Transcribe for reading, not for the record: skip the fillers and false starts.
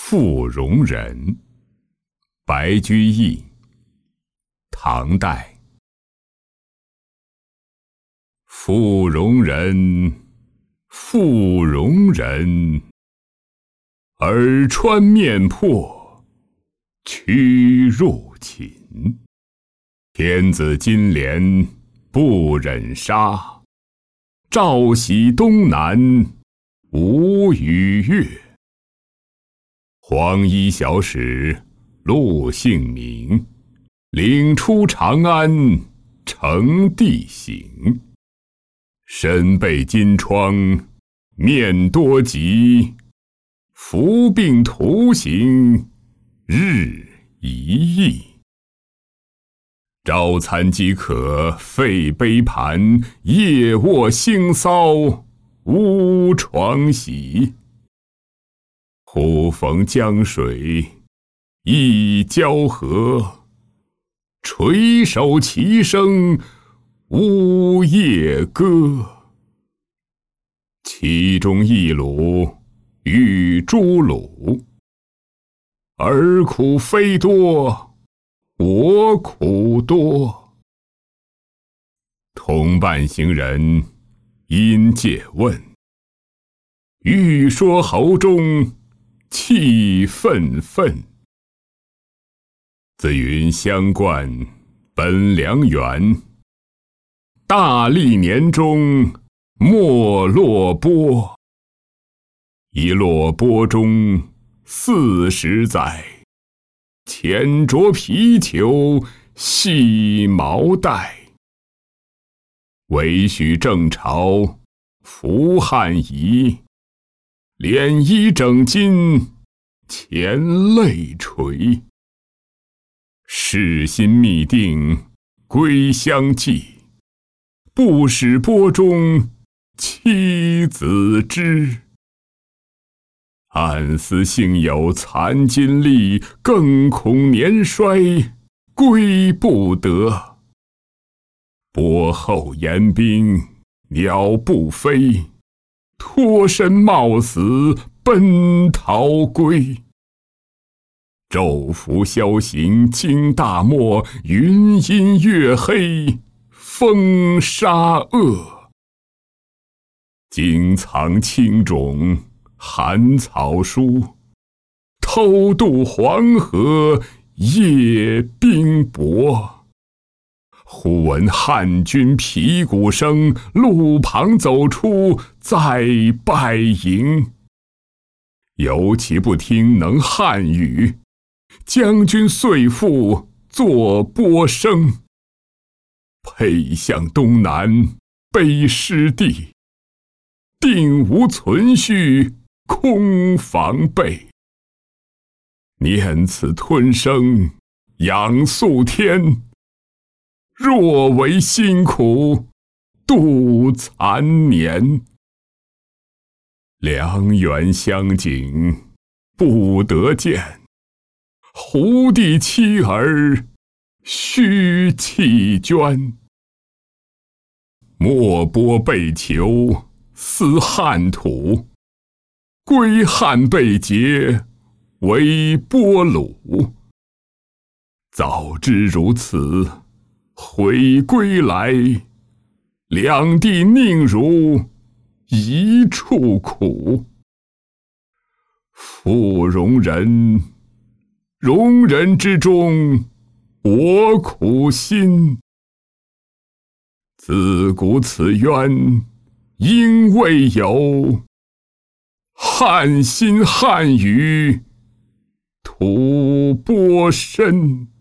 富容人，白居易，唐代。富容人，富容人，耳穿面破，屈入秦。天子金莲不忍杀，赵喜东南无与越。黄衣小使陆姓名，领出长安承帝行。身被金疮面多疾，服病徒行日一役。朝餐饥渴沸杯盘，夜卧腥骚屋床席。忽逢江水一交合，垂首齐声呜咽歌。其中一鲁与诸鲁，尔苦非多，我苦多。同伴行人因借问，欲说喉中气愤愤。自云乡冠本良缘，大历年中莫落波。一落波中40载，浅着皮裘细毛带。唯许正朝服汉仪，敛衣整襟前泪垂。世心密定归乡计，不使波中妻子知。暗思幸有残金力，更恐年衰归不得。波后严冰鸟不飞，脱身冒死奔逃归。昼伏宵行经大漠，云阴月黑风沙恶。经藏青冢寒草书，偷渡黄河夜冰薄。忽闻汉军皮鼓声，路旁走出再拜迎。犹其不听能汉语，将军遂复作波声。沛向东南悲失地，定无存续空防备。念此吞声仰肃天，若为辛苦度残年。良缘乡景不得见，胡地妻儿须弃捐。莫波被囚思汉土，归汉被劫为波鲁。早知如此，悔归来，两地宁如一处苦。富容人，容人之中我苦心。自古此冤应未有，汉心汉语吐波深。